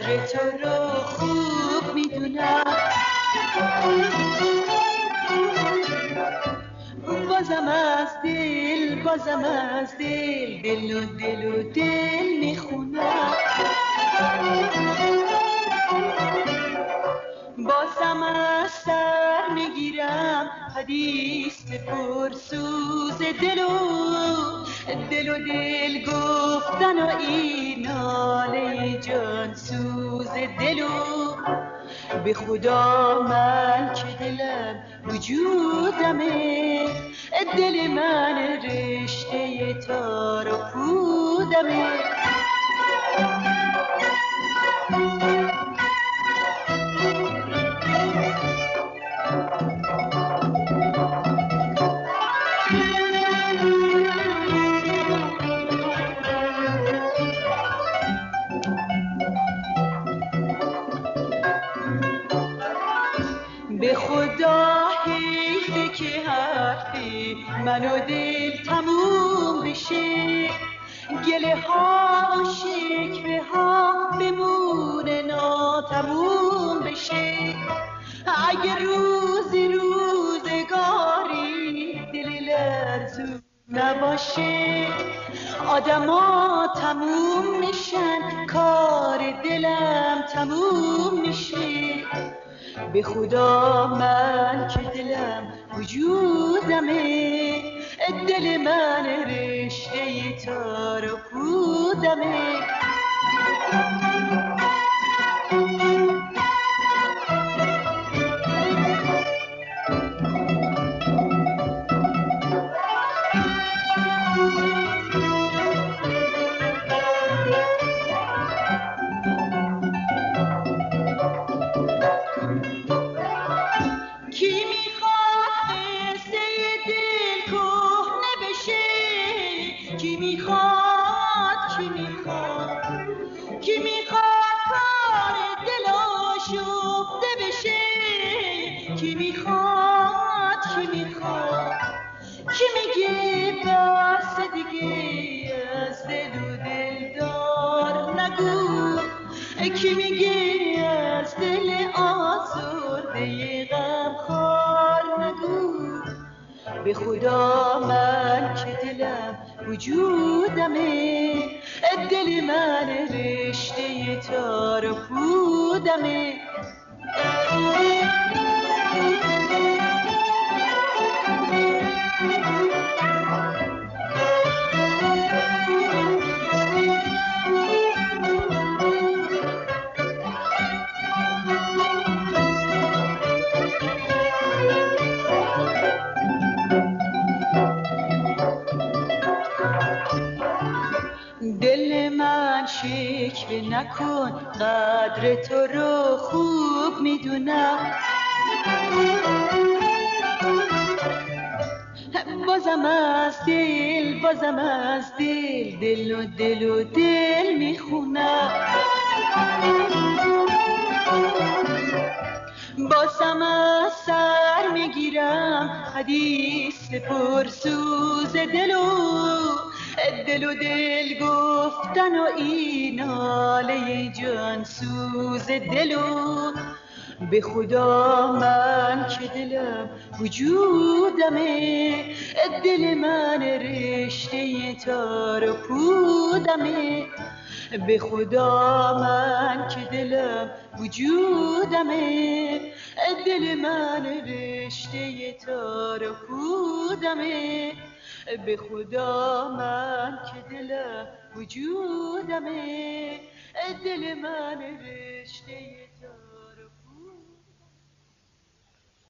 قدر تو رو خوب میدونم، بازم از دل دل و دل میخونم، بازم از سر میگیرم حدیث پرسوز دل و دل گفتن و این ناله جان سوز به خدا من که دلم وجودمه، دل من رشته تار و پودمه. به خدا حیفه که حرفی من و دل تموم بشه، گله ها و شکوه ها بمونه ناتموم بشه. اگه روزگاری دل لرزون نباشه، آدما تموم میشن کار دلم تموم میشه. به خدا من که دلم وجودمه، دل من رشته تار و پودمه. کی میگه بس دیگه از دل و دلدار نگو، کی میگه از دل آزرده غمخوار نگو. به خدا من که دلم وجودمه، دل من رشته تار و پودمه. دل من شکوه نکن قدر تو رو خوب میدونم، بازم از دل و دل میخونم، بازم از سر میگیرم حدیث پرسوز دل و دل گفتن و این ناله جان سوز به خدا من که دلم وجودمه، دل من رشته تار و پودمه. به خدا من که دلم وجودمه، دل من رشته تار و پودمه. به خدا من که دلم وجودمه، دل من رشته